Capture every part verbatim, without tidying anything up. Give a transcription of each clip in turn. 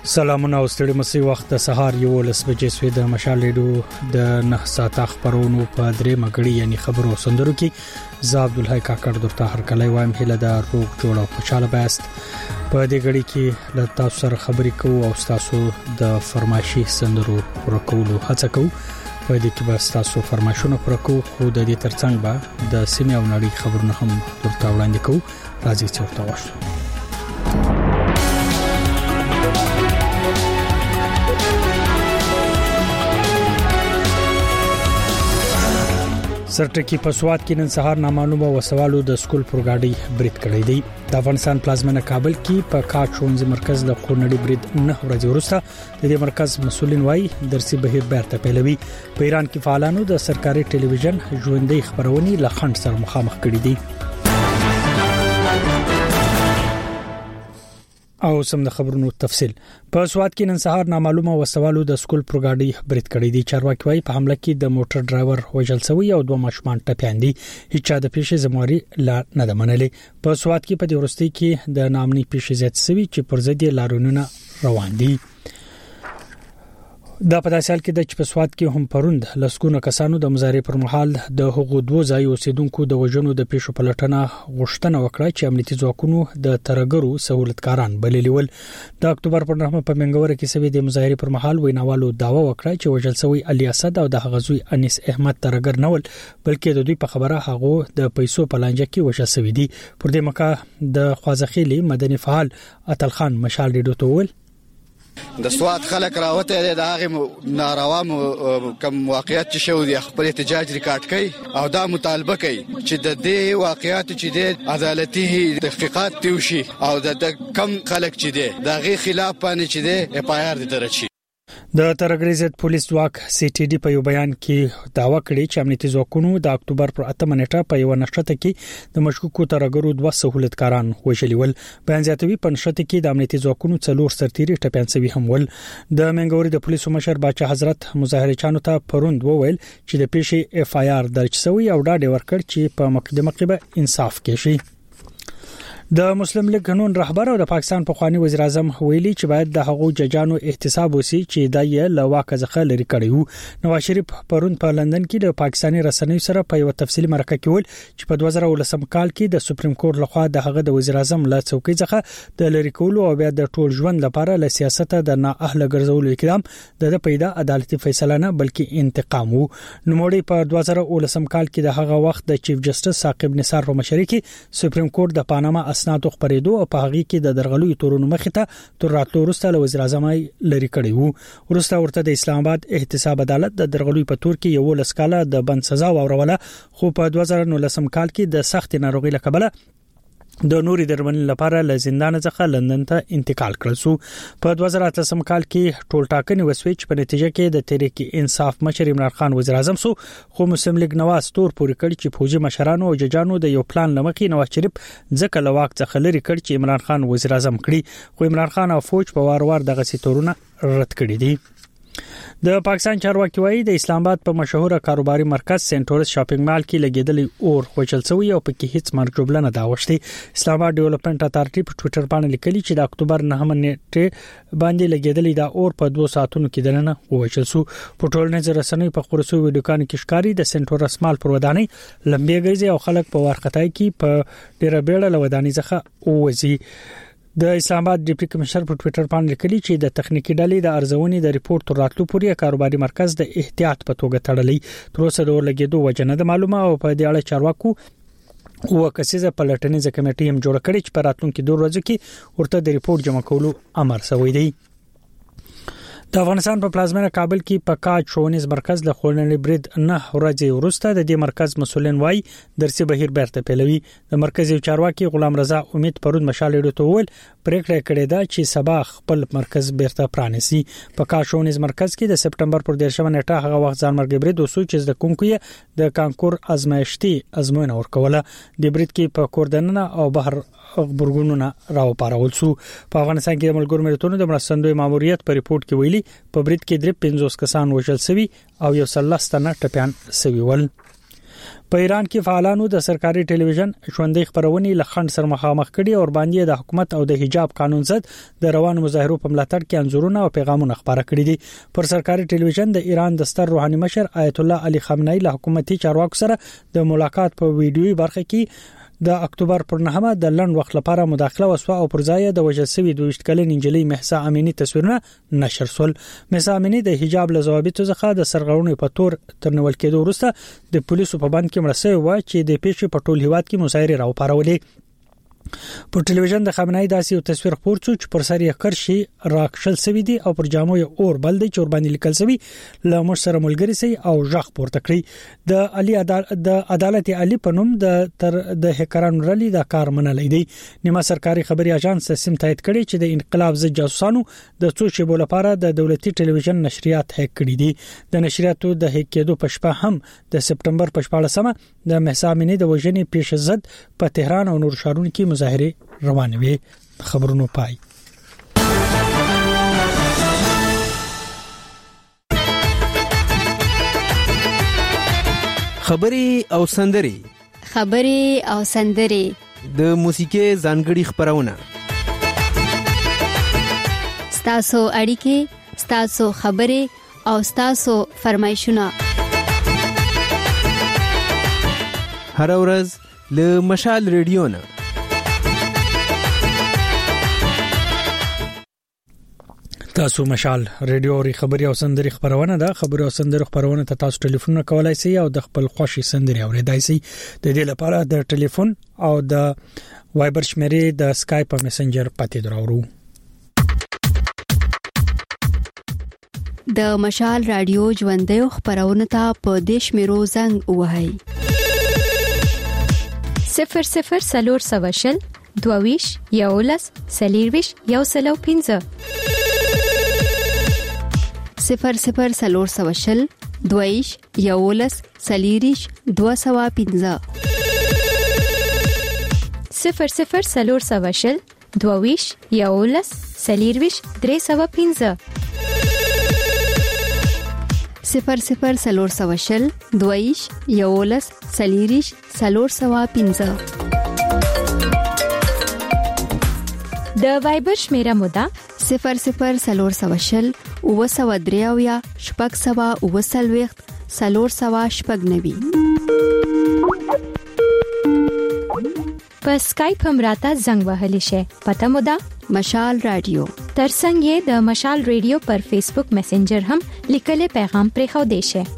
سلامونه او ستړي مسي وخت د سهار یو لس بجې سوي د مشال ریډیو د نه ساعت خبرونو په درې مګړی یعنی خبرو سندرو کې ز عبد الحی کاکړ درته هر کله وایم هله د روغ جوړ او خوشاله باست په دې غړي کې له تاسو سره خبرې کوو او تاسو د فرمایشي سندرو ورکولو هڅه کوو په دې کې به تاسو فرمایشونه ورکوو خو د دې ترڅنګ به د سیمه او نړۍ خبرونه هم درته وړاندې کوو راځي چې ورته واشو سرټکی په سواد کې نن سهار نامعلومه وسوالو د سکول پروګاډي برید کړی دی د افغانستان پلازمینه کابل کې په کاټ شونځي مرکز د خورنړي برید نه ورځې وروسته د دې مرکز مسولین وایي درسي بهیر بیرته پیلوي په ایران کې فعالانو د سرکاري ټلویزیون ژوندۍ خبرونه لخند سره مخامخ کړي دي او سم د خبرونو تفصيل په سواد کې نن سهار نامعلومه وسوالو د سکول پروګاډي برید کړی دی چارواکي وايي په حمله کې د موټر ډرایور وژل شوی او دوه ماشومان ټپيان دي هیڅ د پیښې زمواري لا نه د منلې په سواد کې په دورستي کې د نامني پیښې زیات شوی چې پر ضد لارونونه روان دي د پداسال کې د چپسواد کې هم پروند لسکونه کسانو د مظاهره پر مهال د حقوق دوه ځای اوسیدونکو د وژنو د پیښو په لټنه غوښتنه وکړه چې امنیتي ځواکونو د ترګرو سہولتکاران بللی ول د اکتوبر پر نهمه په منګوره کې سوي د مظاهره پر مهال ویناوالو داوا وکړه چې وژل شوی علي اسد او د غزوی انیس احمد ترګر نول بلکې د دوی په خبره هغه د پیسو په لانجه کې وژل شوی دي پر دې مکه د خوازخيلي مدني فعال اتل خان مشال ډیډو تول د سواد خلک راوته د هغه ناروا کوم واقعیت چې شو دي خپل احتجاج ریکارډ کړي او دا مطالبه کوي چې د دې واقعیت چې د عدالتي تحقیقات توشي او د کم خلک چې دي د غي خلاف باندې چې دي اف آی آر دي درچي د ترګریزت پولیس ځواک سی ټي ډي په یو بیان کې داوا کړی چې امنیتي ځواکونو د اکتوبر پر اتمه نیټه په یو نشته کې د مشکوکو ترګرو دوه سہولتکاران وژلي ول بیان زیاتوي په نشته کې د امنیتي ځواکونو څلور سرتيري ټپيان سوي هم ول د منګوري د پولیسو مشر باچا حضرت مظاهره چانو ته پروند وویل چې د پیښې اف آی آر درج شوی او ډاډ ورکړ چې په مقدمه کې به انصاف کیږي د مسلم لیگ قانون رهبر او د پاکستان پخوانی وزیر اعظم ویلي چې باید د هغو ججانو احتساب وسی چې د یې لواکه ځخه لري کړیو نواز شریف پرون په لندن کې د پاکستاني رسنیو سره په یو تفصیلي مرکه کې ول چې په دوه زره ولسم کال کې د سپریم کورټ لخوا د هغه د وزیر اعظم له څوکۍ څخه د لری کولو او بیا د ټول ژوند لپاره له سیاست د نه اهل ګرځولو اقدام د پیدا عدالتي فیصله نه بلکې انتقام وو نوموړي په دوه زره ولسم کال کې د هغه وخت د چیف جسټس ثاقب نثار په مشرۍ کې سپریم کورټ د پاناما اسنادو خبرېدو او په هغه کې د درغلوي تورونو مخې ته تر راتلو وروسته له وزیر اعظم لري کړی وو وروسته ورته د اسلام آباد احتساب عدالت د درغلوي په تور کې یو لسکاله د بند سزا وروله خو په دوه زره نولسم کال کې د سخت ناروغي لکبله د نوري درمنې لپاره له زندان څخه لندن ته انتقال کړل سو په دوه زره اتلسم کال کې ټول ټاکنې وسوي چې په نتیجه کې د تحریک انصاف مشر عمران خان وزیر اعظم سو خو مسلم لیگ نواز تور پورې کړ چې فوجي مشرانو او ججانو د یو پلان لمخې نواز شریف ځکه لواک څخه لري کړ چې عمران خان وزیر اعظم کړي خو عمران خان او فوج په وار وار دغه سیتورونه رد کړی دي د پاکستان چارواکي وايي د اسلام آباد په مشهور کاروباري مرکز سنټورس شاپینګ مال کې لګیدلې اور خوشل شوی او پکې هیڅ مرجوبله نه داوښتي اسلام آباد ډیولپمنٹ اتارټي په ټوئیټر باندې لیکلي چې د اکتوبر نهمه نیټه باندې لګیدلې دا اور په دوه ساعتونو کې دننه وشل سو په ټولنیز رسنۍ په خورسو ویډیو کان کې ښکاری د سنټورس مال پر ودانۍ لمبي ګرځي او خلک په وارخطای کې په ډیره بیړه لودانۍ څخه اوځي د اسلام آباد ډیپټي کمشنر په ټوئیټر باندې لیکلي چې د تخنیکی ډلې د ارزونې د ریپورت تر راتلو پورې کاروباري مرکز د احتیاط په توګه تړلې تر اوسه د ورلګېدو وجنه د معلومه او په دې اړه چارواکو او کسيزه پلټنیزه کمیټې هم جوړ کړي چې په راتلونکو دوه ورځو کې ورته د ریپورت جمع کولو امر شوی دی د افغانستان په پلازمینه کابل کې په کاج شونیز مرکز له خورنړي برید نه ورځې وروسته د دې مرکز مسولین وای درسي بهیر بیرته پیلوي د مرکزي چارواکي غلام رضا امید پرون مشال ډیټو ول پریکړه کړې ده چې سبا خپل مرکز بیرته پرانیسي په کاج شونیز مرکز کې د سپټمبر پر دیرشمه نیټه هغه وخت ځان مرګ برید وسو چې د کومکوي د کانکور ازمایښتي ازموینه ورکوله د برید کې په کوردننه او بهر خبرګونونه راو پارول سو په افغانستان کې د ملګرو ملتونو د مرستندوی ماموریت په ریپورت کې ویلي په برید کې درې پنځوس کسان وژل شوي او یو سلسله ټپيان شوي ول په ایران کې فعالانو د سرکاري ټلویزیون ژوندۍ خبرونه لخند سره مخامخ کړي او باندې د حکومت او د حجاب قانون ضد د روانو مظاهرو په ملاتړ کې انځورونه او پیغامونه خبره کړي دي پر سرکاري ټلویزیون د ایران د ستر روحاني مشر آیت الله علي خامنه‌ای له حکومتي چارواکو سره د ملاقات په ویډیوي برخه کې د اکتوبر پر نهمه د لند وخت لپاره مداخله وسوه او پر ځای د وژل شوی دوه کلن انجلۍ مهسا امینی تصویرونه نشر شول. مهسا امینی د حجاب له ضوابطو څخه د سرغړونې په تور ترنول کېدو وروسته د پولیسو په بند کې مړ شوی و چې د پیښې په ټول هیواد کې مظاهره راوپارولې. په ټلویزیون د خامنه‌ای داسې یو تصویر خپور شو چې پر سر یې کرشي راکشل سوي دي او پر جامو یې اور بل دي چې ور باندې لیکل سوي له مش سره ملګری سي او ژغ پورته کړی. د علي عدالت د عدالت علي په نوم د تر د هکرانو رالي د کار منلې دي. نیمه سرکاري خبري اژانس سم تایید کړي چې د انقلاب ضد جاسوسانو د څو شیبو لپاره د دولتي ټلویزیون نشریات هک کړي دي. د نشریاتو د هک کېدو په شپه هم د سپټمبر په شپاړسمه د مهسا امینی د وژنې پیښ ضد په تهران او نور ښارونو کې مظاهره روانه وي. خبرونو پای. خبري او سندري خبري او سندري د موسیقي ځانګړي خبرونه ستاسو اړیکې ستاسو خبري او ستاسو فرمایشونه هر ورځ له مشال ریډیو نه. تاسو مشال ریډیو او خبري او سندري خبرونه ده. خبري او سندري خبرونه ته تاسو ټلیفون کولای شئ او د خپل خوښي سندري اوریدای شئ. د دې لپاره د ټلیفون او د وایبر شمیرې د اسکایپ او میسنجر پاتې دراورو. د مشال رادیو ژوندۍ خبرونه ته په دیش میرو زنګ وهاي صفر صفر سلور سواشل دوویش یولس سلیرویش یو سلو پینځه صفر صفر سلور سواشل دوویش یولس سلیریش دو سوا پینځه صفر صفر سلور سواشل دوویش یولس سلیرویش درې سوا پینځه صفر صفر سلور سواشل دوویش یولس سلیریش سلور سوا پینځه. د وایبر شمیره مودا صفر صفر سلور سواشل او سوا دریاویا شپږ سوا او سلويخت سلور سوا شپږ نوي. په اسکایپ هم راته زنګ وهلی شي. پته مودا مشال رادیو. ترڅنګ یې د مشال ریډیو پر فیسبوک میسنجر هم لیکلي پیغام پرې خو دی شي.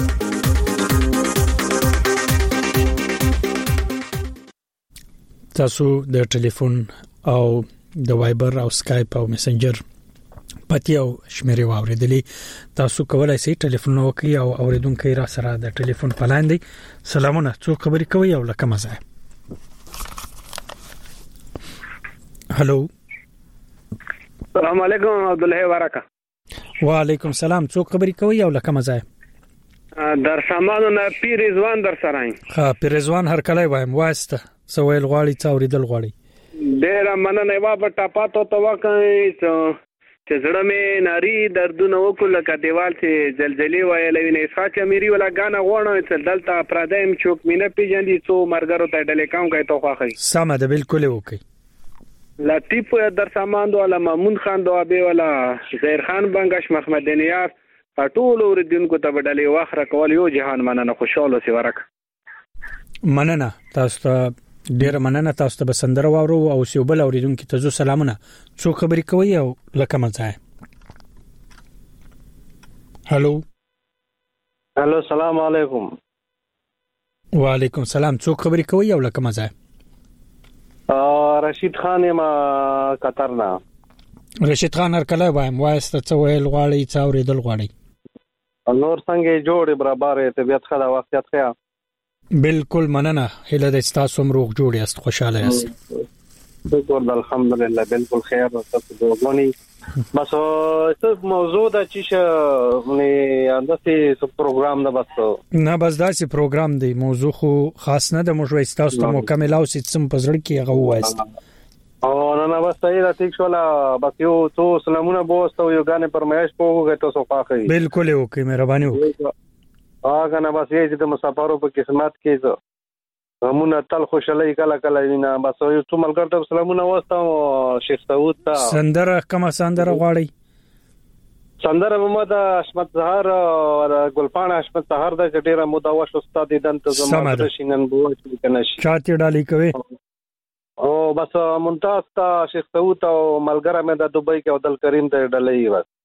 تاسو د ټلیفون او د وایبر او اسکایپ او میسنجر پتی او شمیرې واوریدلې. تاسو کولای شئ ټلیفون وکړئ او اوریدونکو را سره د ټلیفون پلان دی. سلامونه، څو خبرې کوي او لکه مزه. هالو السلام علیکم عبد الله ورکا. وعلیکم السلام، څو خبرې کوي او لکه مزه. در سامانو نه پیر رضوان در سره ایم. ها پیر رضوان هر کله وایم واسطه سویل غواړي څاوریدل غواړي. ډیر مننه وا په ټاپاتو تو وکای چې زړه مې ناری دردونه وکړه ک دیوال چې زلزلې وایلې نه اسحاق امیری ولا غانا غوڼه چې دلته پردایم چوک مینه پیجندې څو مرګرو ته ډلې کام کوي تو خوخی. سم ده بالکل وکي. لطیف در سامان دو ولا مامون خان دو ابي ولا زهیر خان بنگش محمد دنیار ټول اوریدونکو ته ډلې واخره کول یو جهان مننه خوشاله سی ورک. مننه تاسو ته ډیر مننه. تاسو ته بسندره واورو او سیوبل اوریدونکو ته زو سلامونه. څو خبرې کوي او لکه مزه. هالو هالو السلام علیکم. وعلیکم السلام، څو خبرې کوي او لکه مزه. رشید خان ما قطر نه. رشید خان هر کله وایم واسطه څو ویل غواړي څو ریدل غواړي. نور څنګه جوړ برابر طبيعت خلا وختیات خیا. بالکل مننه. هله د تاسو مروغ جوړ یاست، خوشاله یاست. شکر الحمدلله بالکل خیر. تاسو دوغونی بس څه موضوع د چې نه انداسي پروګرام نه بس نه بس داسې پروګرام دی. موضوع خو خاص نه د موږ تاسو ته مکمل او سم پزړ کې هغه وایست. او نه نه بس صحیح راټیک شولا بس یو تو سلامونه بوست او یو غانه پرمایش کوو تاسو پاخی. بالکل وکي، مهرباني وکړئ. هغه نه بس یې د مسافرو په قسمت کې زه همونه تل خوشاله کله کله وینا بس یو څو ملګر ته سلامونه واستم شیخ داوود ته سندره کومه سندره غواړي سندره محمد حشمت زهر او ګلپان حشمت زهر د ډیره مداوش استاد دن ته زموږ د شینن بو چې کنه چاته ډالي کوي او بس ممتاز تا شیخ داوود او ملګری مې د دوبۍ کې عبدل کریم ته ډالې بس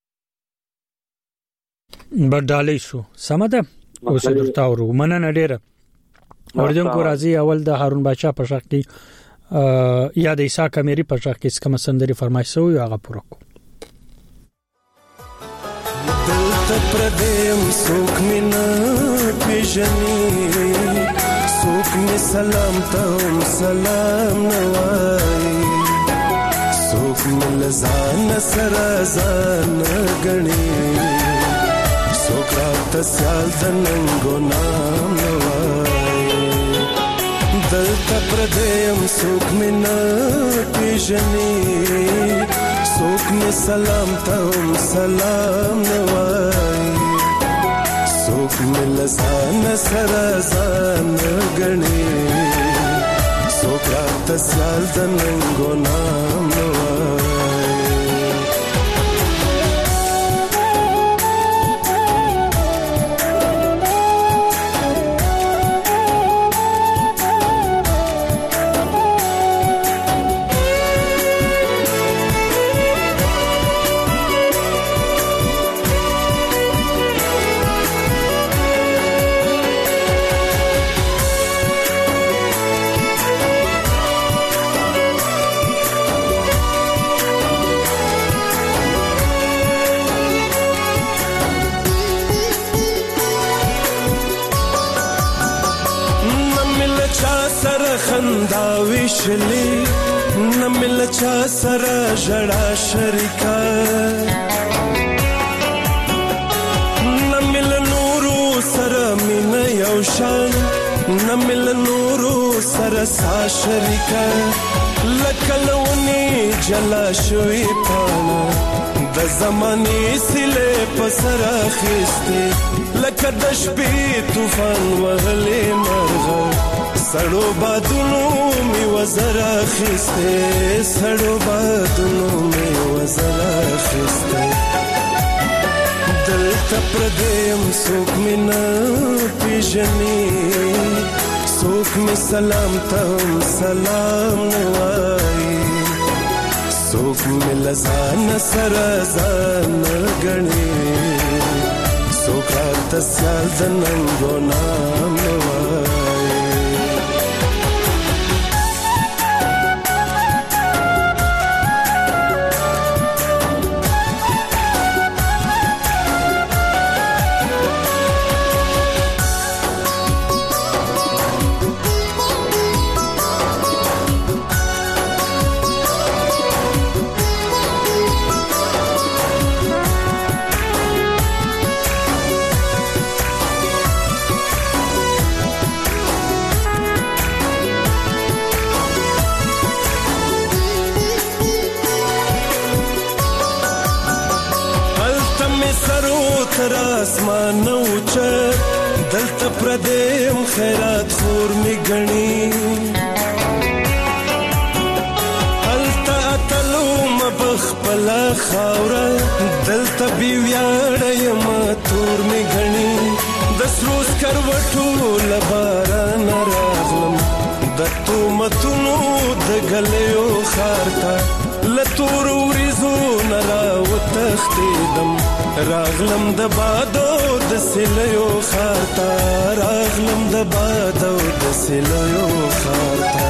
بدالي شو سمده اوس درته ورو مننه ډیره اوردونکو راځي اول د هارون بادشاہ په شخص کې یا د عیسی کمیری په شخص کې کوم سندري فرمایش سو یو هغه پوره کو دلته پردیم سوک مینا پیژني سوک می سلام ته سلام نوای سوک مل ځان سره ځان غني سوکرات سیال دننګو نام نوای دلته پردیم سوک مینا پیژني سوک می سلام ته سلام نوای سوک مل ځان سره ځان غني سوکرات سیال دننګو نام نوای خندا وشلی نمل چا سره جړه شریکا نمل نورو سره مين یو شان نمل نورو سره سا شریکا لکلونی جلا شوی پانا د زماني سله پسر اخسته لکه د شپې طوفان وهلې مرغه سړو بادونو می وزرا خسته سړو بادونو می وزرا خسته دلته پردیم سوک مینا پیژني سوک می سلام ته سلام نوای سوک می لزان سره ځان غني سوک راته سیال دننګو نام نوای تر اسمان اوچه دلته پردیم خیرات خور می گنی هلته اتلو مبخپلا خاوره دلته بیویاړی ما تور می گنی د سروس کروټو لباران راغلم د تومتونو د غلیو خارتا لتور وریزو نرا وتختیدم راغلم د بادو د سلیو خارتا راغلم د بادو د سلیو خارتا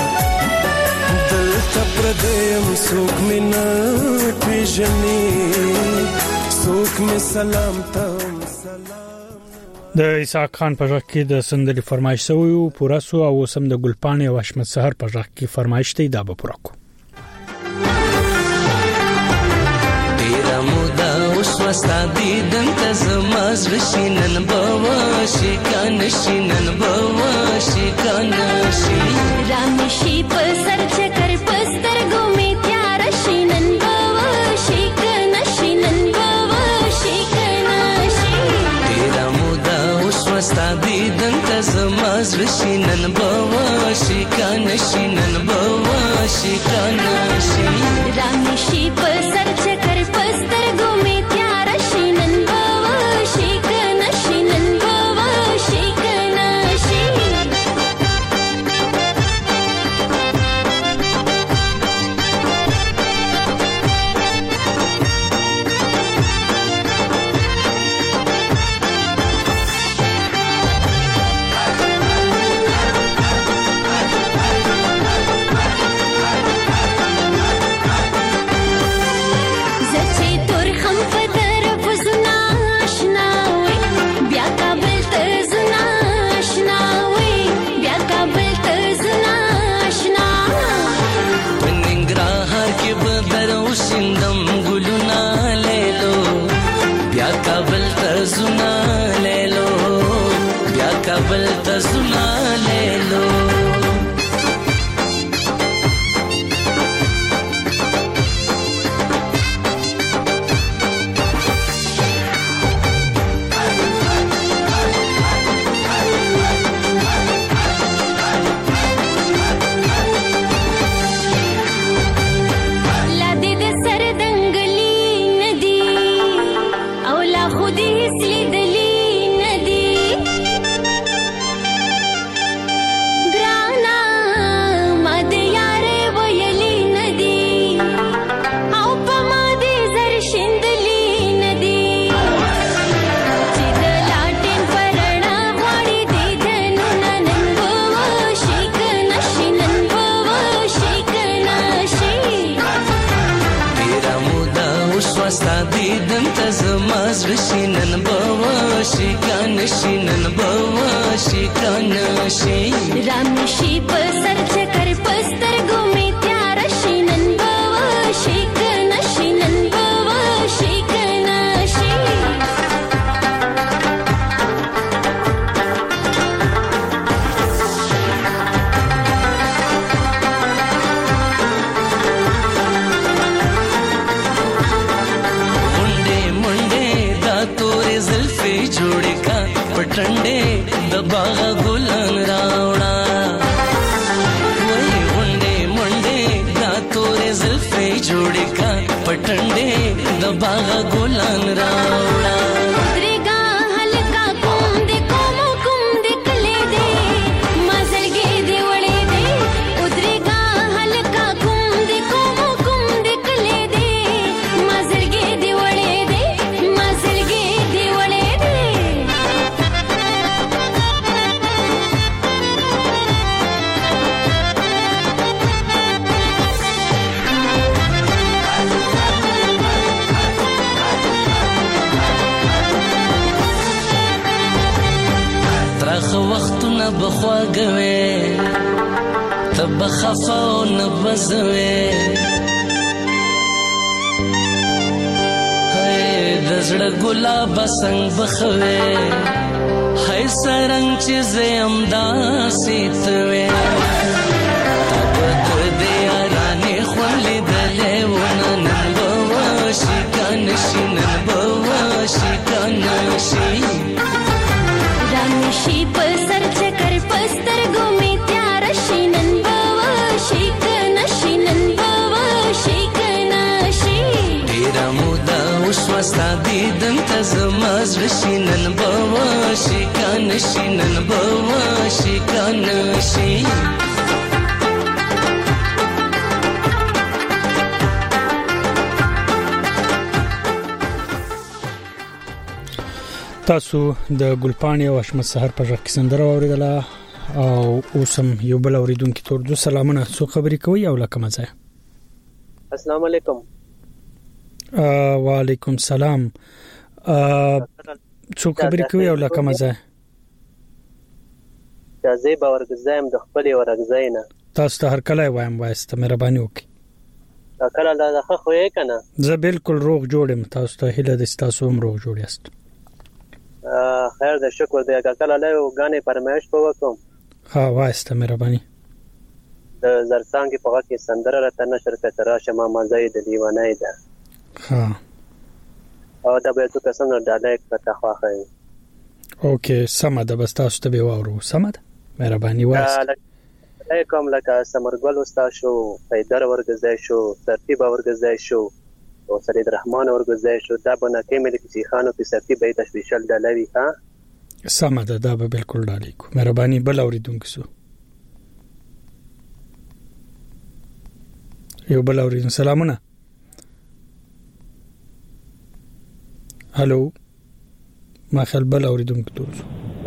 دلته پردیم سوک مینا پیژني سوک می سلام ته سلام د اسحاق خان په ځکه کې د سندري فرمایش سوی پورا سو او سم د ګلپان او حشمت سحر په ځکه کې فرمایش ته دا به پورا کو وستا دیدن تزماز وشینن بوا شکان شینن بوا شکان شی رامشی پر سر چکر پستر گومی تیار شینن بوا شکان شینن بوا شکان شی تیرا مودا وسو تزماز وشینن بواشی کانشی نن بواشی کانشی رامشی پر سر چکر پستر گومی تیار شینن بواشی کانشی نن بواشی کانشی کابل ته زنا لیلو وشینن بواشی کانشینن بواشی کانشی رامشی پر سر چکر پستر گومی تیار شینن بواشی کانشینن بواشی کانشی जोड़े का पटंडे दबागा गुलान रावड़ा वही मुंडे मुंडे दातोरे ज़ुल्फ़े जोड़े का पटंडे दबागा गुलान रावड़ा उतरेगा हल्का कुम दे कोमो कुम दे कले दे मजल गे दे वड़े दे उतरेगा हल्का कुम दे कोमो कुम दे कले दे मजल गे दे वड़े दे मजल गे दे वड़े وختونه بخواګوي تب خفاو نبزوي هي دزړه ګلاب څنګ بخوي هي سرنګ چې زم داسې توي تب دې یارانه خولې دلې ونن بواشي کانشي نن بواشي کانشي رامشی پر سر چکر پستر گومی تیار شینن بواشی کانشی نن بواشی کانشی تیرا مودا وسوستا دیدن تزماز وشینن بواشی کانشی نن بواشی کانشی تاسو د ګلپاڼې او حشمت سحر په ژغ کې سندره اوریدله او اوسم یو بل اوریدونکو تور دو سلامونه سو خبرې کوي او لکه مزه السلام علیکم وعلیکم سلام سو خبرې کوي او لکه مزه تازه باور گزایم د خپل ورغزاینه تاسو ته هر کله وایم وایسته مهرباني وکړئ دا کله دا خو یې کنه زه بالکل روغ جوړم تاسو ته هیله د تاسو هم روغ جوړ یاست خیر د شکر دی کله له غانې فرمایش په وکم ها وایسته مهرباني د زرڅانګ په وخت کې سندره راته نشر کړه راشه ما مزای د دیوانه ده ها او دا به څه څنګه ډاله پته خواخې اوکې سم ده بس تاسو ته به وورو سم ده مهرباني وایي کوم لکه سمرګل استاد شو پیدر ورګزای شو ترتیب ورګزای شو او سید رحمان ورګزای شو دا بنا کې ملک سي خانو په ترتیب به تشویشل دلوي ها سم ده دا به بالکل ډالې کو مهرباني بل اوریدونکو سو یو بل اوریدون سلامونه هالو ما خل بل اوریدونکو تاسو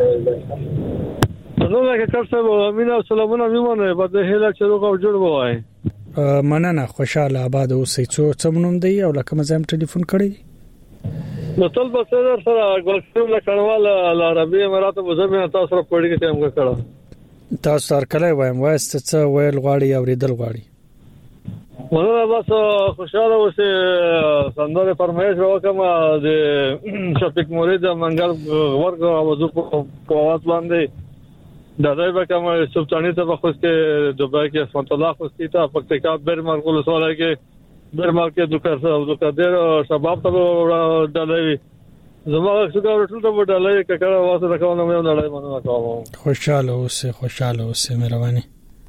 نو لکه تاسو امین سلامونه میمونه بعد هله چې روغ او جوړ وای مننه خوشاله آباد اوسئ څو څمنوم دی او لکه مزام ټلیفون کړی نو تل به سره سره ګلستون له کڼوال عربي امارات وزمه تاسو سره پړی کې څنګه کړه تاسو سره کله وایم وایست څه ویل غواړي او ریدل غواړي مله بس خوشاله اوسه سندره فرمایش وکم د شفیق مورید منګل ورګ اوازو په आवाज باندې دا دای به کوم سلطانی ته بخوس کې دوبای کې اسمت الله خوستی ته پکتیکا برمال کول سواله کې برمال کې دوکر دوکر ډیر شباب ته ډالوي زموږ څنګه ورټل ته ډالوي کړه واسه راکونه مې ډالوي مننه کوم خوشاله اوسه خوشاله اوسه مهرباني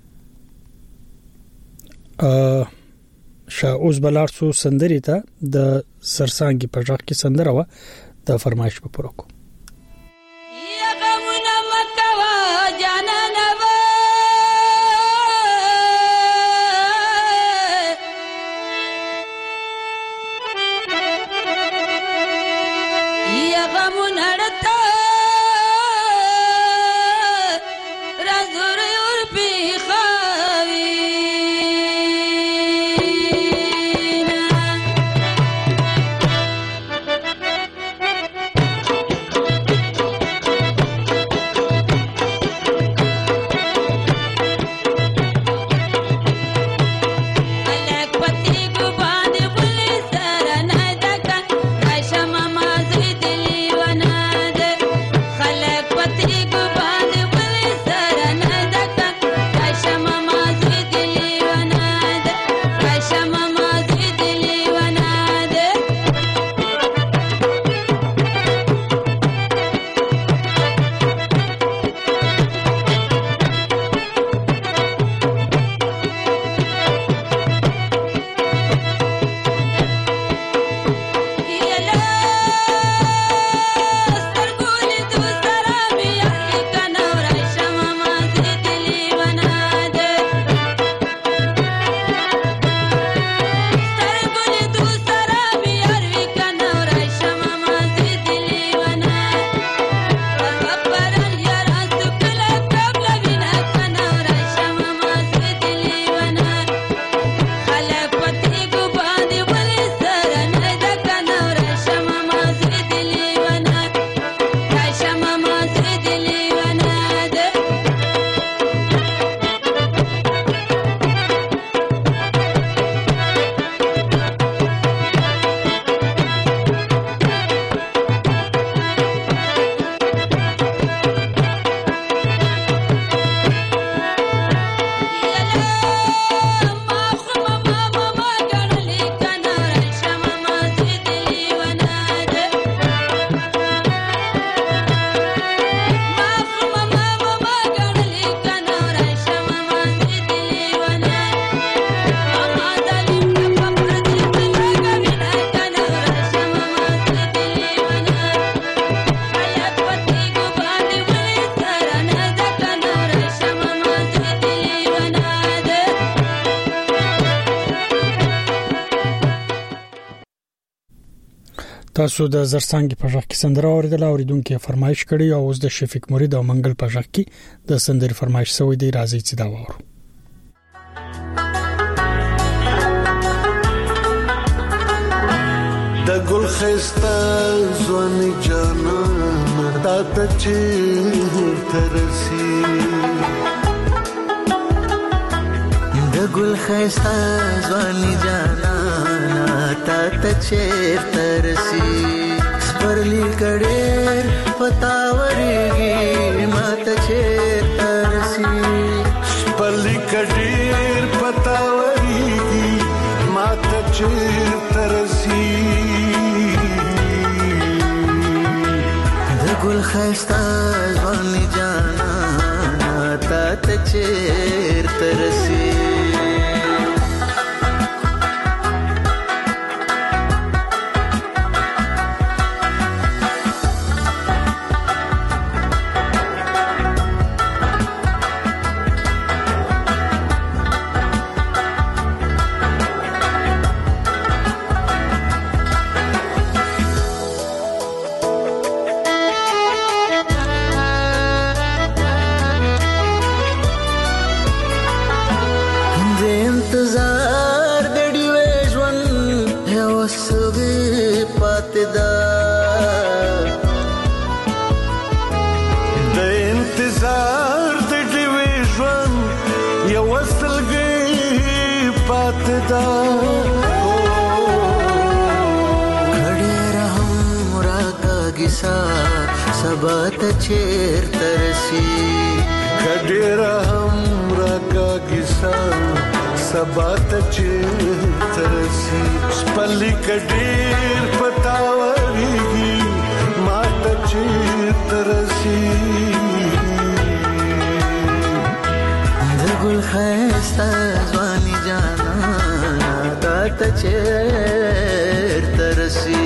ا شا اوس بلارسو سندري ته د سرسانګي په ځخ کې سندره و د فرمایش په پوره کو تاسو د زرسانګي په ځخ کې سندره اوریدل اوریدونکو فرمایش کړی او اوس د شفیق مرید او منګل په ځخ کې د سندري فرمایش سوی دی راځي چې دا وورو د ګل خستا ځواني جانان تا ته چې ترسي د ګل خستا ځواني جانان تا ته چې ترسي سپرلی کډېر پتاورېږي ما ته چې ترسي سپرلی کډېر پتاورېږي ما ته چې ترسي ګل خستا ځواني جانا تا ته چیرته رسي انتظار د ډیوې ژوند یو سوي پاتې ده د انتظار د ډیوې ژوند یو سلګي پاتې ده کړه رحم راکاږي سا سبا ته چیرته رسي کړه رحم راکاږي سا سبا ته چیرته رسي سپلي کډیر پتاوريږي ما ته چیرته رسي د ګل خستا ځواني جانا تا ته چیرته رسي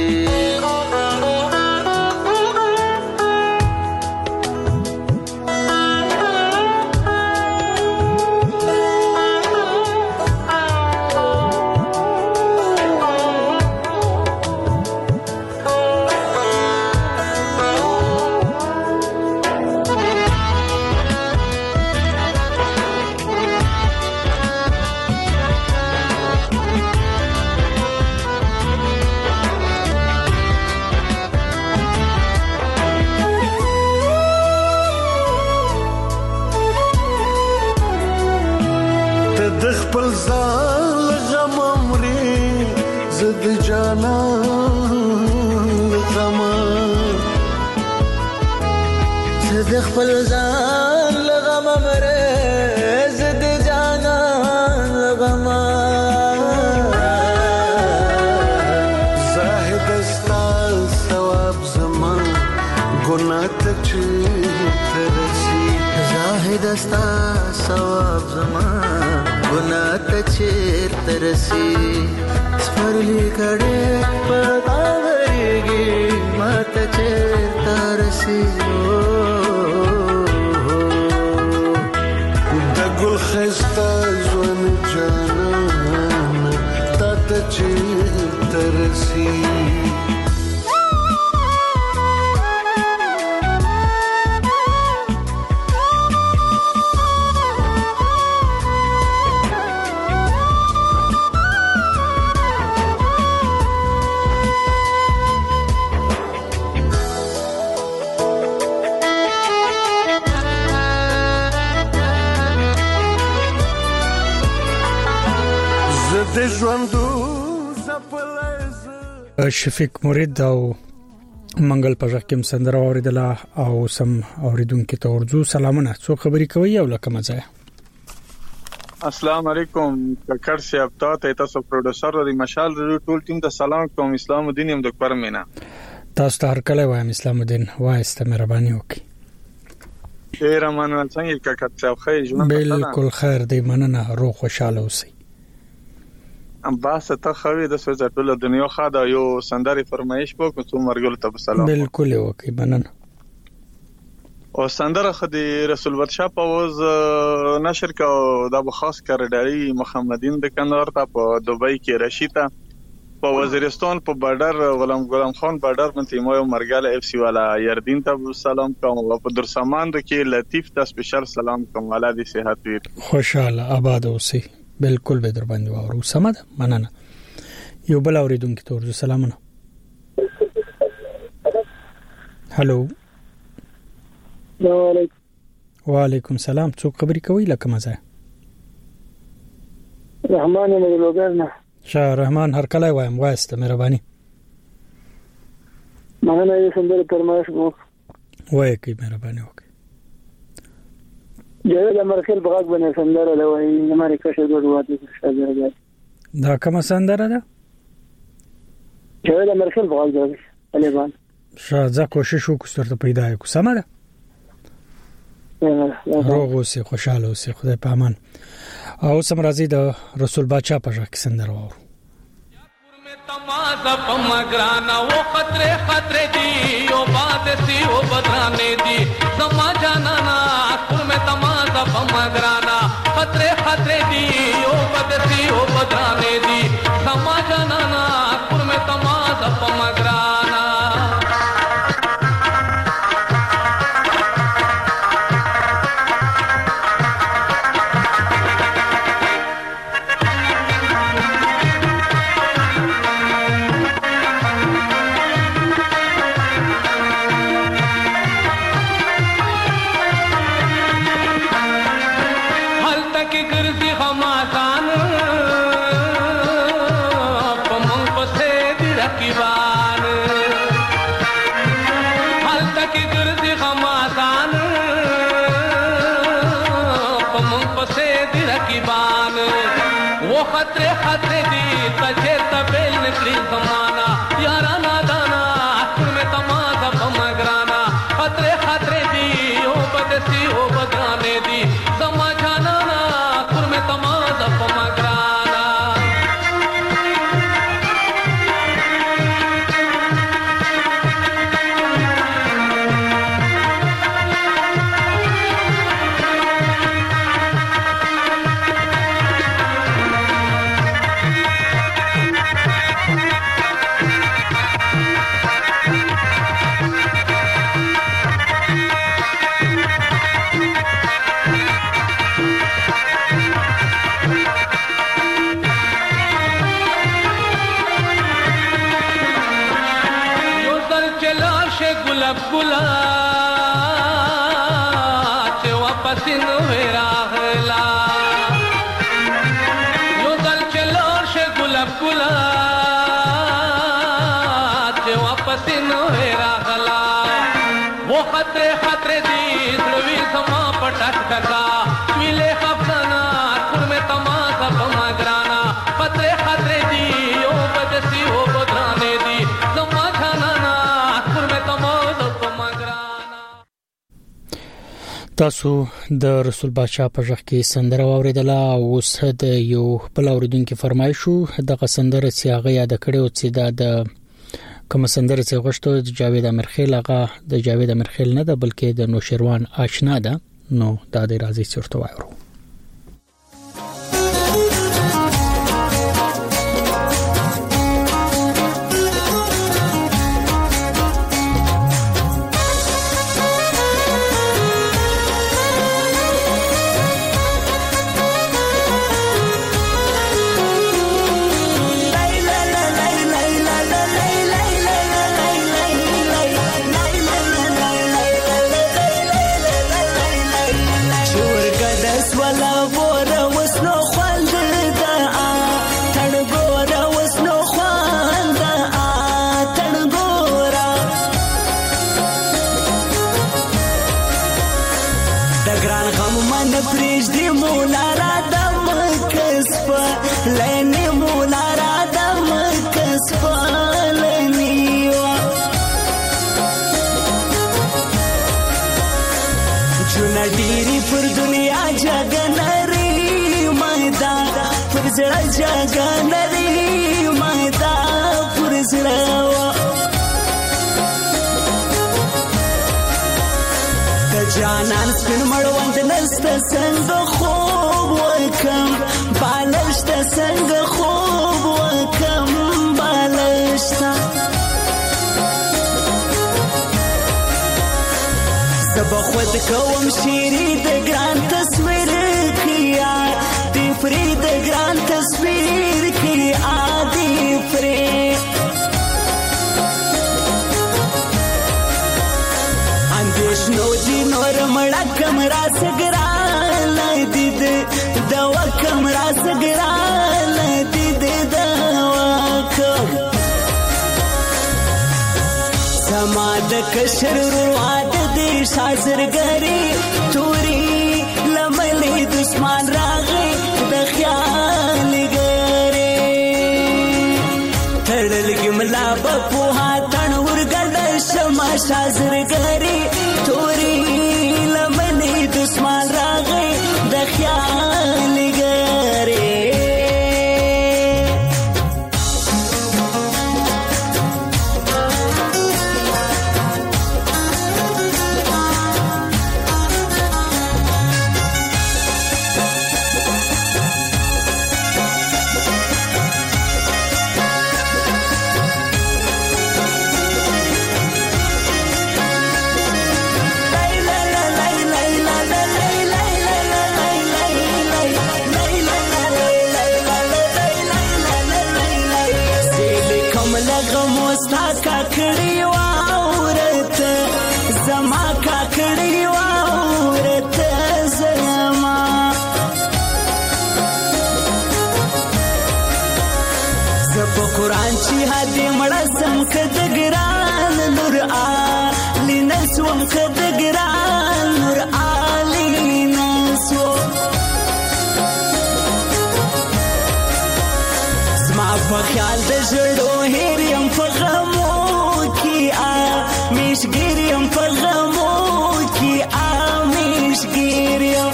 د خپل ځان غم مري زد جانا غم د خپل ځان غم مري زد جانا غم زاهد استا ثواب زمان ګناه ته چیرته رسي زاهد استا ثواب زمان ګناه ته چیرته رسي سپرلی کړه پتا ورګي ما ته چیرته رسي د ګل خستا ځوان جانا تا ته چیرته رسي شفیق مرید او منګل پژه کوم سندره اوریدله او سم اوریدونکو ته ورځو سلامونه څو خبري کوي او لکه مزه السلام علیکم ککړ صاحب ته تاسو پروډوسر او مشال ټول ټیم ته سلام کوم اسلام الدین هم د کور مینا تاسو ته هر کله وایم اسلام الدین وایسته مهرباني وکي ډیر مننه څنګه ککړ صاحب خیر ژوند بالکل خیر دی مننه روغ خوشاله اوسئ ام باسه ته خوي د سوځ ټول دنیا خاده یو سندري فرمایش کو کوم مرګل ته سلام بالکل وکي مننه او سندره خدي رسول ورشا پاوز نشر کا د خاص کرداري محمدین د کنار ته په دوبۍ کې رشیتا په وزیرستان په بارډر غلام غلام خان بارډر باندې مو مرګاله اف سی والا يردین ته سلام کوم او په درسماند کې لطیف ته سپیشل سلام کوم والا دي صحت وي خوشاله آباد اوسئ بالکل به در باندې وورو سمد مننه یو بل اوریدونکو ته ورته سلامونه هالو وعلیکم سلام څوک خبري کوي لکه مزه رحمان مګلوګرنا شاه رحمان هر کله وایم واسطه مهرباني مننه یې سندره فرمایش وو وای کی مهرباني وکړه جوړه د مرکل بغاګ باندې سندره دا وایي امریکا شه ضرورت شته دا کومه سندره ده جوړه د مرکل بغاګ دی طالبان شاځه کوشش وکړو تر پیدا کو سم ده روغ اوسې خوشاله اوسې خدای په امان. او سم راځي د رسول باچا په ځکه سندره وو तमाजा पमगराना वो खतरे खतरे दी ओ बात सी ओ बदराने दी समा जाना ना कुल में तमाजा पमगराना खतरे खतरे दी ओ बात सी ओ बदराने दी समा जाना ना कुल में तमाजा पमगराना खतरे खतरे दी तजे तबेल निकली जमाना यारा नादाना कुल में तमाजा पमगराना खतरे खतरे दी ओ बदसी ओ बदराने दी समा जाना ना कुल में तमाजा पमगराना गुला चे वापस न वेराहला यो दल चलो शे गुलाब गुला चे वापस न वेराहला वो खतरे खतरे दी ध्रुवी समा पटक टका मिले खफना कुल में तमाजा पमगराना खतरे खतरे दी ओ बदसी ओ बदराने दी समा जाना ना कुल में तमाजा تاسو د رسول باچا په ځخ کې سندره اوریدله او اوس د یو بل اوریدونکو فرمایشو د سندره سیاغه یاد کړو چې د کوم سندره چې غوښتو د جاوید امرخیل هغه د جاوید امرخیل نه ده بلکې د نوشیروان آشنا ده. نو دا د راځي چرته وایو زړه جګنري مېدا پر زړه د جانان سپین مړوند نست څنګه خوب وکم بالشت څنګه خوب وکم بالشت سبا خود کوم شيري د ګران تصویر کیا دی فرید ګران تصویر کی آدی فرید اندیش نو دی نور مړه کمرا سګران دید دوا کمرا سګران دید دوا کم سما د کشر رواد دی شازرګری توري لملې دشمن راغی د خیال ګره تړل کې ملا په ها تن ورګل شم شازرګری توري لمنې دشمن راغی د خیال ګری قرآن چې هدي مړه سم کد ګران نور علی نسوم کد ګران نور علی نسو زما په خیال د زړو هریم په غمو کې ا مشګریم په غمو کې ا مشګریم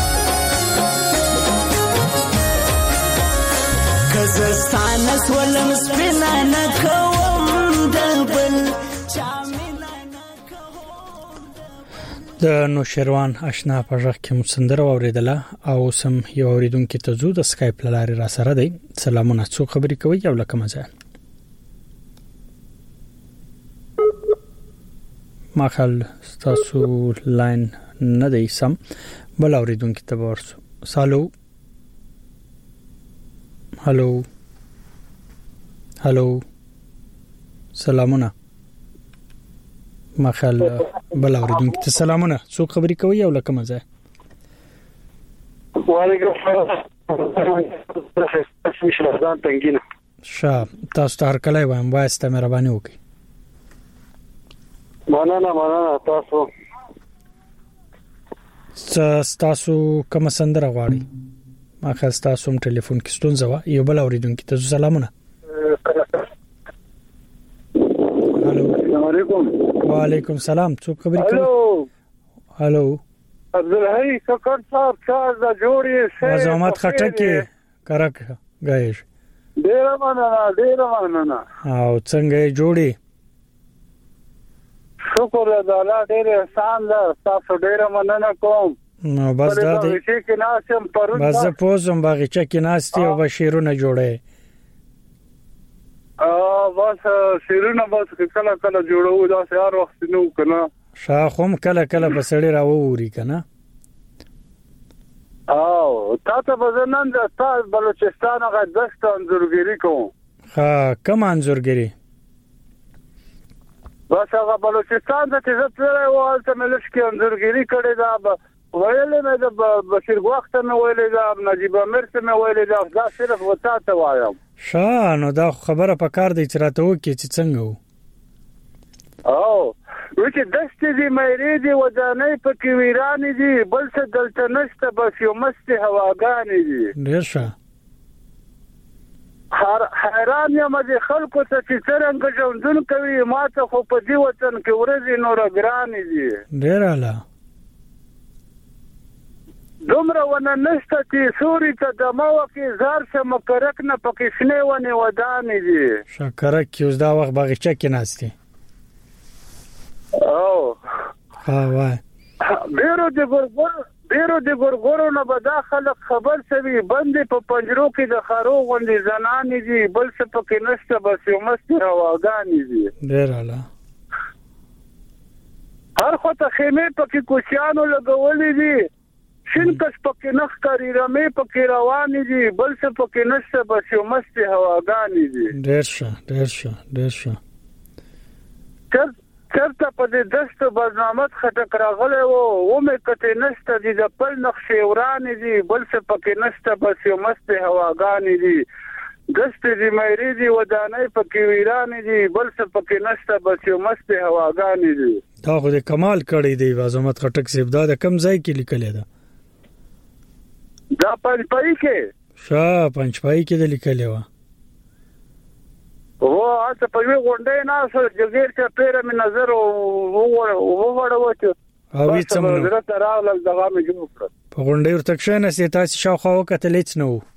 کزستان سولم سپینا نکوم دبل د نوشروان آشنا په ژغ کې مسندره اوریدله او سم یو اوریدونکو ته زو د سکایپ لاري را سره دی. سلامونه، څو خبرې کوي یو لکه مزه ما خل تاسو لاین نه دی سم بل اوریدونکو ته ورسو. سالو هالو هالو سلامونه ما خل بل اوریدونکو ته سلامونه، څو خبرې کوي یو لکه مزه. وعلیکم السلام تنګینه شا تاسو ته هر کله وایم واسطه مهرباني وکړئ. مننه مننه تاسو تاسو کوم سندره غواړئ؟ ما خاص تاسو هم ټلیفون کې ستونزه و یو بل اوریدونکو ته سلامونه. هالو السلام علیکم. وعلیکم السلام، څو خبرې کوي؟ هالو هالو عبدالحی ککړ صاحب چار د جوړې سه عظمت خټکی کرک غایش ډیر مننه ډیر مننه. او څنګه جوړي؟ شکر الله ډیر احسان ده، تاسو ډیر مننه کوم. نو بس دا دی چې ناسم پرون بس پوزم باغچه کې ناشتي او بشیرونه جوړه ا بس شیرونه بس کله کله جوړو دا سهار وخت نو کنه شاخوم کله کله بسړی راووري کنه. او تاسو بزنن د تاسو بلوچستان غا دست انزورګری کوم. ها کوم انزورګری؟ بس هغه بلوچستان ته چې زه والته ملش کې انزورګری کړی دا ویلې مې د بشیر وخت مې ویلې دا نجیب امیر ته مې ویلې دا دا صرف وتا ته وایم. شا نو دا خبره په کار دی چې راته وکي چې څنګه وو. او وچې دستې دي مېری دي ودانې پکې ویرانې دي بل څه دلته نشته بس یو مستې هواګانې دي. ډېر ښه. هر حیران یم د خلکو ته چې څنګه ژوندون کوي، ما ته خو په دې وطن کې ورځې نور ګرانې دي. ډېر اعلی. دومره ونه نشته چې سوري ته دمه وکړي زار شم کرک نه پکې شنې ونې ودانې دي. شکرک کې اوس دا وخت باغچه کې ناستي. او ها وای ډیرو د ګورګور ډیرو د ګورګورو نه به دا خلک خبر سوي بندې په پنجرو کې د خارو غوندې زنانې دي بل څه پکې نشته بس یو مستې هواګانې دي. ډېر اعلی. هر خوا ته خیمې پکې کوچیانو لګولې دي، شین کس پکې نخ کاری رمې پکې روانې دي بل څه پکې نشته بس یو مستې هواګانې دي. ډېر ښه ډېر ښه ډېر ښه. چرته په دې دست برنامه خټک راغلی و و مې کته نشته دي د پل نقشې ورانې دي بل څه پکې نشته بس یو مستې هواګانې دي. دست دې مېری دي ودانې پکې ویرانې دي بل څه پکې نشته بس یو مستې هواګانې دي. دا خو دې کمال کړی دی عظمت خټک صاحب. دا د کم ځای کې لیکلې ده؟ دا پنځپای کې شا پنځپای کې د لیکلې و. او اته په یو غونډې نه سره جګیر چې پیر می نظر او وګورو چې او هیڅ هم نو درته راغلل دغه مې جوړ کړ په غونډې ورته کښنه سي تاسو شاوخوا وکتل هیڅ نه وو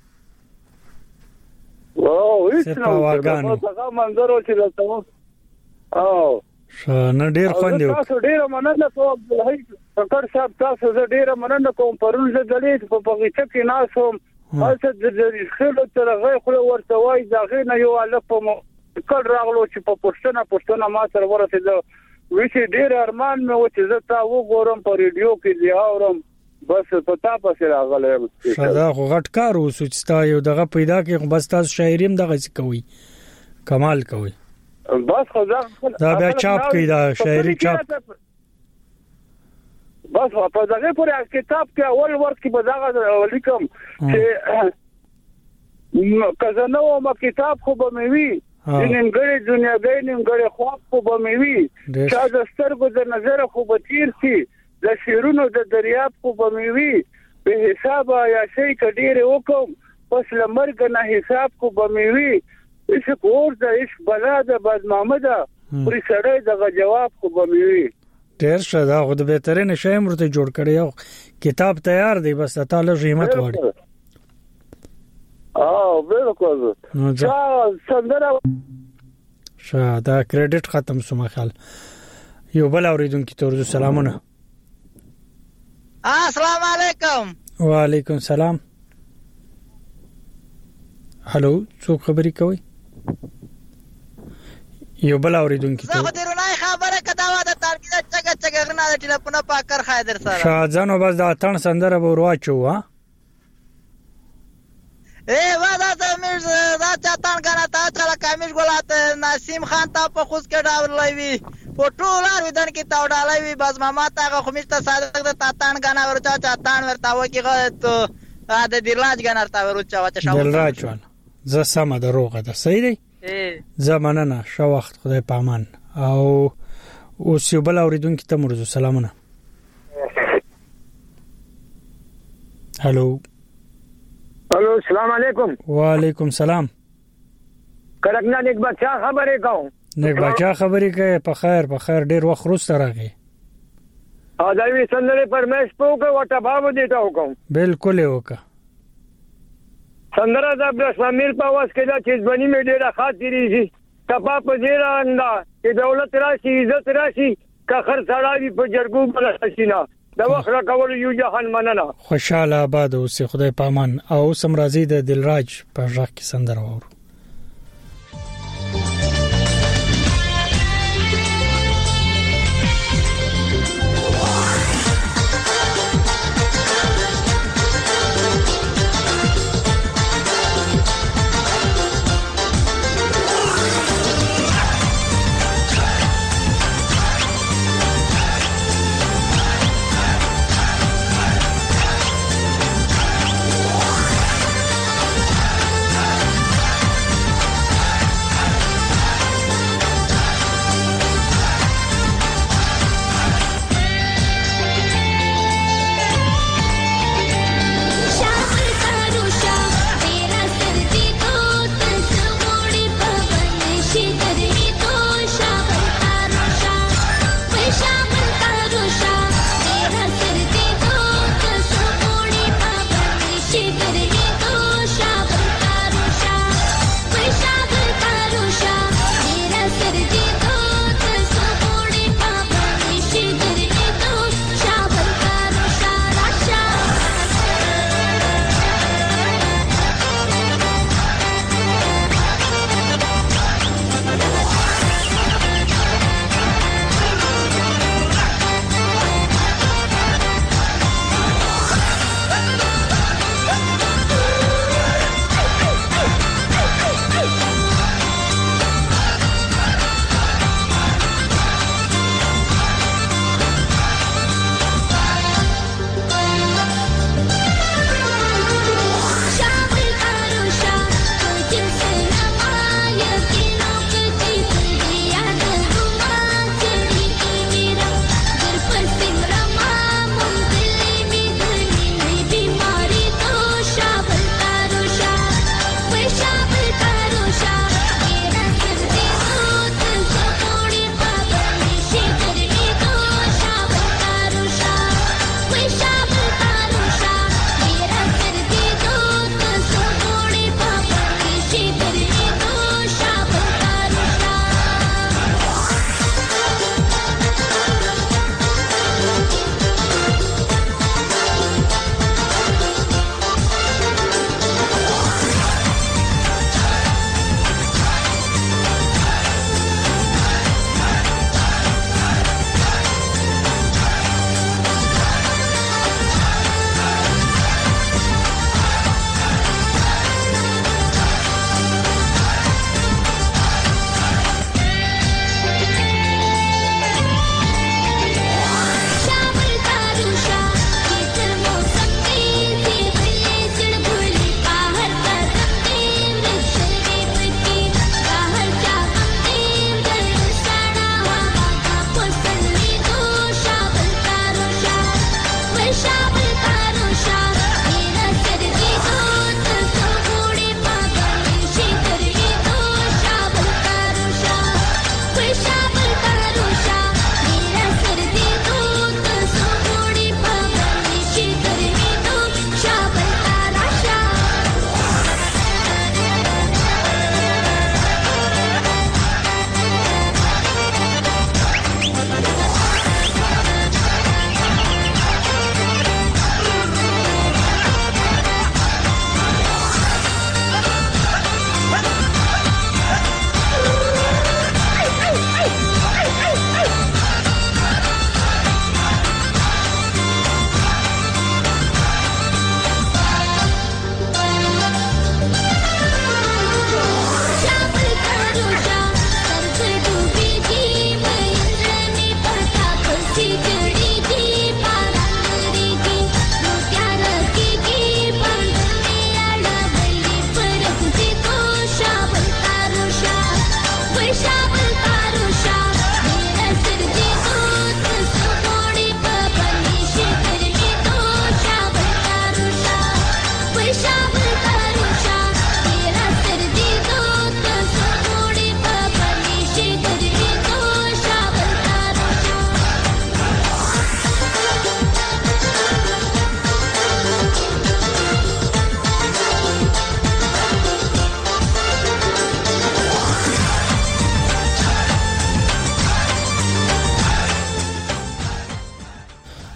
او هیڅ نه وو دغه منظر چې دلته او نه ډیر خوند یو تاسو ډیر مننه کوم ډاکټر صاحب تاسو زه ډیر مننه کوم پرون زه غلې په بغیچه کې ناسوم تاسو د خلکو ترغه خو ورته وای دغه نه یو الف په کډ راغلو چې په پښتنه پښتنه ما سره ورته ویشي ډیر ارمان مې و چې زه تا وګورم په ریډیو کې دی اورم بس پتا پسې راغلم شدا خو غټ کار وسو چې تا یو دغه پیدا کې بس تاسو شاعریم دغه څه کوي کمال کوي بس خو دا بیا چاپ کوي دا شاعري چاپ بس په دغه پورې کتاب کې اول ورځ کې به دغه لیکم چې کزه نو ما کتاب خو به مې وی ننګړې دنیاګۍ ننګړې خواب خو به مې وي چې د سترګو د نظر خو به تیر شي د شیرونو د دریاب خو به مې وي به حساب یا شي کډېره وکم پس لمرګ نه حساب خو به مې وي ايش کور د ايش بلا د بد محمد پرې سړی دغه جواب خو به مې وي ډېر ښه دا خو د بهترین شی مرته جوړ کړی یو کتاب تیار دی بس تعالی قیمت وړي او بالکل دا څنګه شاه دا کریډټ ختم سوم خیال یو بل اوریدونکو ته ورته سلامونه السلام علیکم وعلیکم السلام هالو څوک خبرې کوي یو بل اوریدونکو ته زه خو درنه خبره کدا و د ترکیه چګه چګه غنا د ټلیفون پاکر خایدر سره شاه ځانو بس دا تن سندره به ورواچو ها اے وادا زمیر دا چاتان غنا تا چلا کامیش ګولات نسیم خان تا په خوش کې ډاور لوي په ټول اردن کې تا ډالوي بس ماما تا خمیش ته صادق د تاتان غنا ورچا چاتان ورتا و کې غت د دلراج غنا ورتا ورچا واچ شاو دلراج وان ز سم د روغه ده صحیح دی زمانه شو وخت خدای پامان او او سیبل اوریدونکو ته مرزو سلامونه هالو हेलो अस्सलाम वालेकुम वालेकुम सलाम کړکنا نیک بچا خبرې کوم نیک بچا خبرې کوي په خیر په خیر ډیر وخت وروسته راغی ا دایوي سندره پرمېش پوکه وټه باب دیتا حکم بالکل وکا سندره د برسامیر په واس کې دا چیز بنی مې ډیره خاطرې شي کپا په ډیره انده چې دولت راشي عزت راشي که خر سړاوي په جرګو بل شي نه دا وخت را کول یو جهان مننه خوشاله آباد اوسې خدای پامان او سم راضي د دلراج په ځخ کې سندره وورو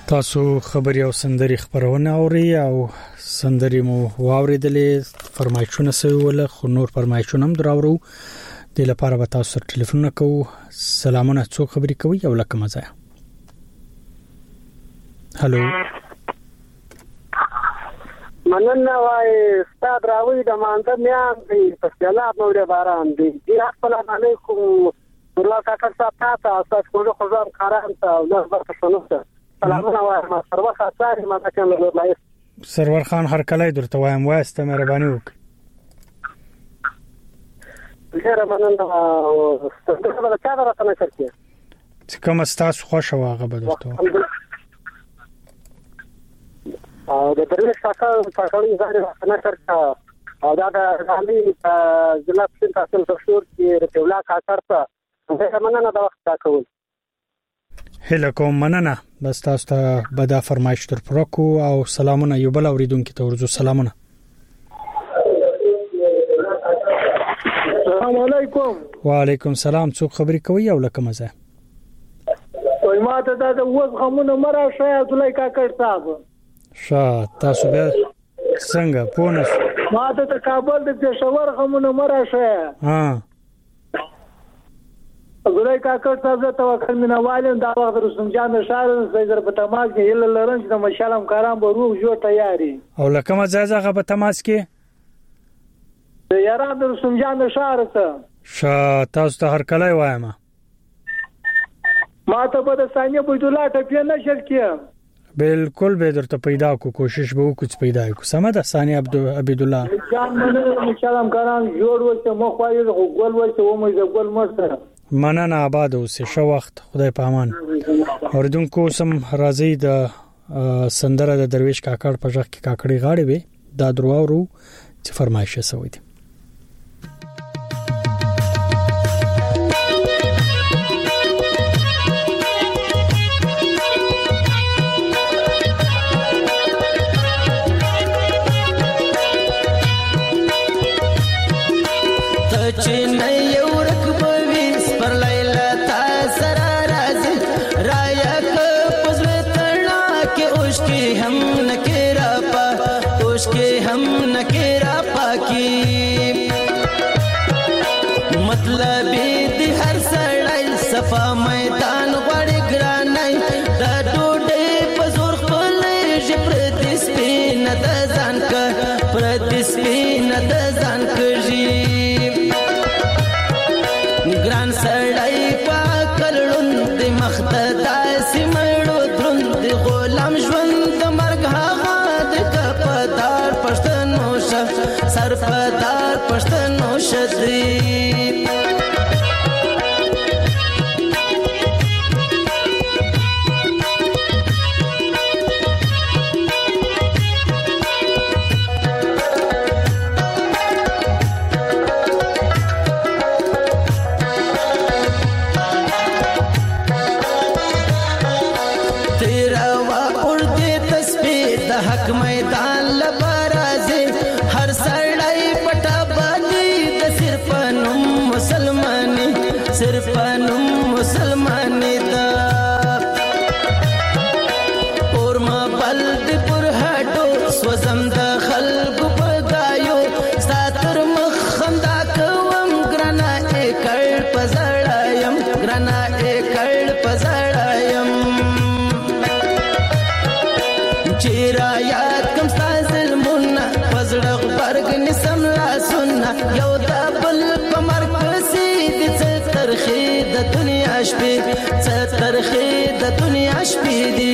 تاسو خبري او سندري خبرونه اوري او سندري مو واوریدلې فرمایشونه سوي ول خو نور فرمایشونه هم دراورو د لپاره به تاسو ټلیفون کوو سلامونه څوک خبري کوي او لکه مزه هالو مننه وای استاد راوي د مانده میان دی په سلام نو باران دی السلام علیکم الله کاکر صاحب تاسو تاسو کو خو ځان کاران ته الله برکت شنو سلامونه وایم سرور خاصاري ما ته کوم لای سرور خان هر کله درته وایم واسته مهرباني وکړه ډیر مننه ستاسو په چا راته نه کړی چې کوم تاسو خوښ واغه به درته او د درویش کاکا په کړي ځای نه کړتا او دا د غالي ضلع سین تحصیل دکتور کې رتولا کاکا ته زه مننه دا وخت تاکول هله کوم مننه بس تاسو ته بدا فرمایش تر پروکو او سلامونه یو بل اوریدونکو ته ورزو سلامونه السلام علیکم وعلیکم سلام څوک خبري کوي او لکه مزه وای ما ته دا د وز غمونه مرا شای عبدالله کاکا صاحب شا تاسو به څنګه پونس ما ته د کابل د پېښور غمونه مرا شای ها ګورای کاکا صاحب ته توکل مینوالم دا وخت رسوم جان شار زیدر په تماس کې هله لرنج د مشالم کاران به روغ جوړ تیاری او لکه مزه زغه په تماس کې د یاران د رسوم جان شار ته شا تاسو ته هر کله وایم ما ته په د ثانیه بيد الله ټپی نه شل کیم بالکل به درته پیدا کو کوشش به وکړو پیدا کو سمه ده ثانیه عبد عبد الله جان منه مشالم کاران جوړ وته مخ وایي غول وته و مې غول مستره مننه آباد اوسه شو وخت خدای په امان اوردونکو سم راځي د سندره د درویش کاکړ په ځخ کې کاکړي غاړي وي دا درواورو چې فرمایشه سوي دي میدان غړي ګرانای د ډوډۍ په زور خپل جبر د سپین د ځان ک پر د سپین د ځان کږي ګران سړی په کلون د مخته سیمړو دروند غلام ژوند د مرګ هغه د کپدار پښتنو شه سرپدار پښتنو شدري ترخی د دنیا شپې دی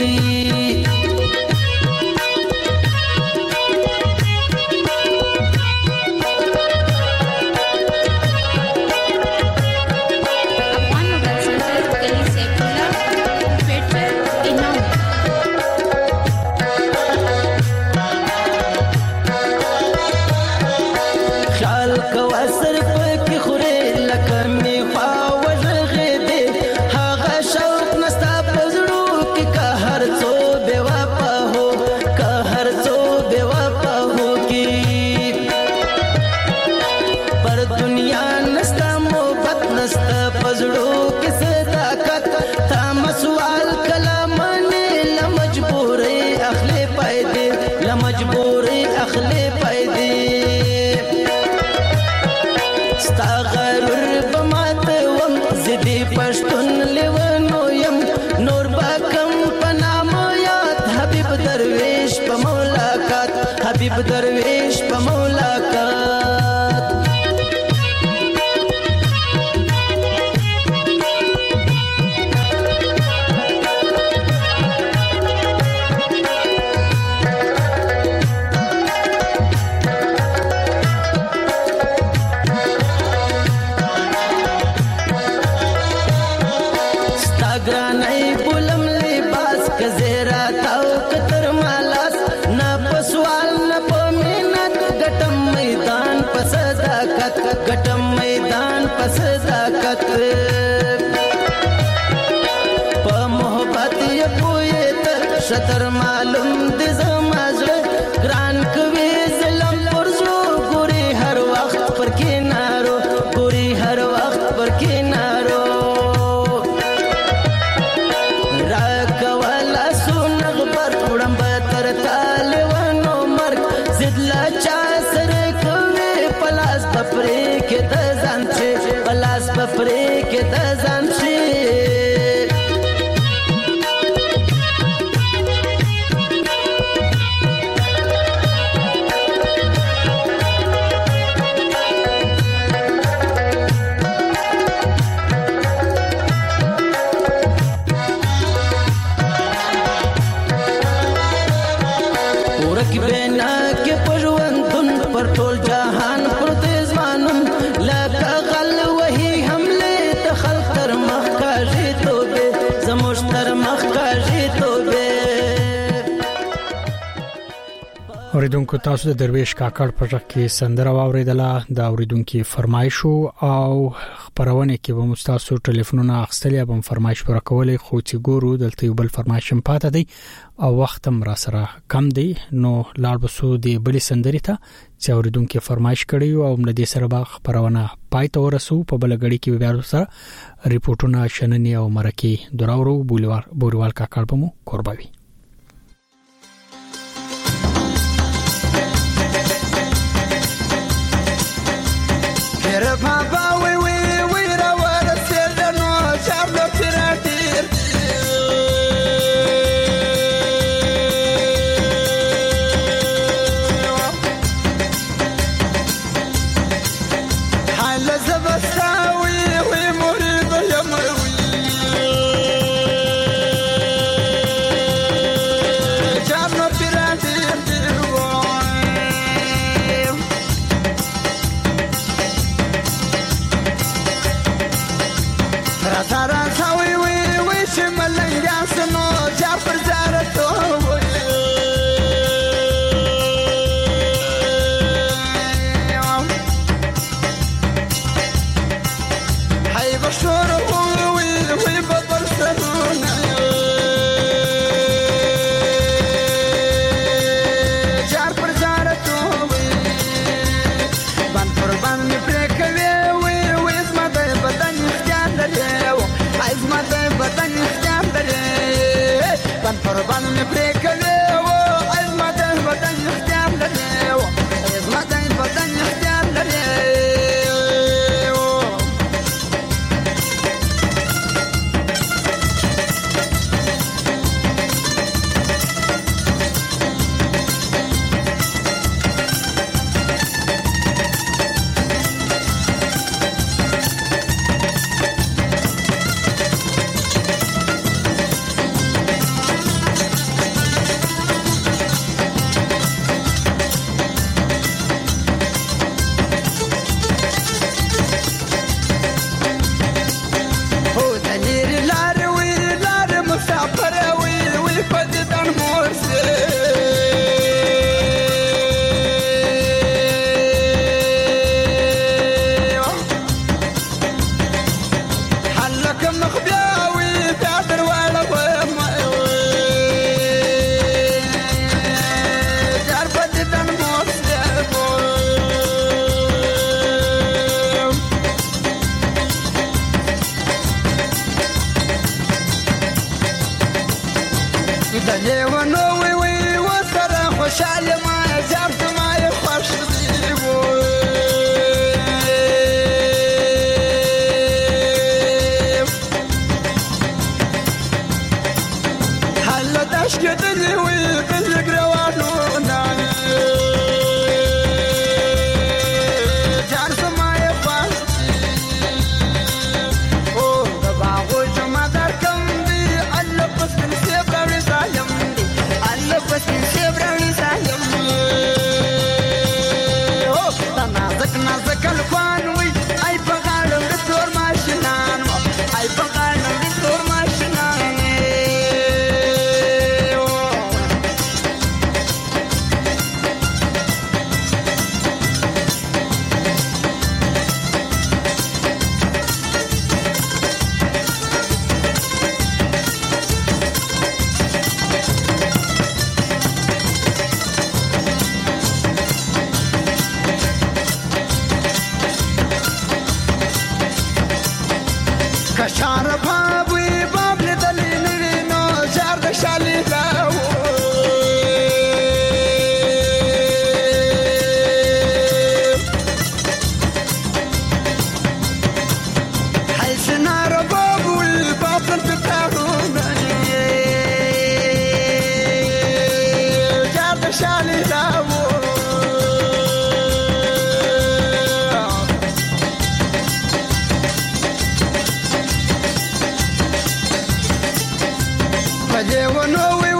ګرانای بولم لباس کزیرا تاو کتر مالاس نا پسوال نا پمینت گټم میدان پس صداقت گټم میدان پس صداقت په محبت یې پوی تر شتر معلوم دې زمازړه ګران کوي ظلم پرزو ګوري هر وخت پر کینارو ګوري هر وخت پر کینارو راکوالا سونه غبر وړم تر طالبانو مرګ زدلا چا سره کوي پلاس پپرې کې د ځان چې پلاس پپرې کې د ځان چې ټول جهان پر تیزوانم لکه غل وهي حمله ته خلق تر مخ کاږي توبه زموږ تر مخ کاږي توبه. اوریدونکو تاسو د درویش کاکړ په ځکه کې سندره واوریدله د اوریدونکو فرمایش او خبرونه کې به مستاسو ټلیفونونه اخستلې به فرمایش پر کولې خو چې ګورو دلته یو بل فرمایش پاتې دی او وخت هم را سره کم دی نو لاړ بسو دی بل سندري ته چې اوریدونکو فرمایش کړی او موږ دې سره به خبرونه پای ته ورسو په بل غړي کې بیا سره ریپورتونه شننې او مرکه دراورو بولیوار بوریوال کاکړ په مو قرباوي. Baba we we we ra wara selda no chablo piratir hala zabasta we we murid yamwi chablo piratir Tara sawi we we shimalan yasno jafar zarato hay bashur we we badar saruna jafar zarato ban par ban me prekave we we smada badan iskandar عزمت بدن اختیار لري بن پر بن می پریکلې و عزمت بدن اختیار لري عزمت بدن اختیار لري I د دیونو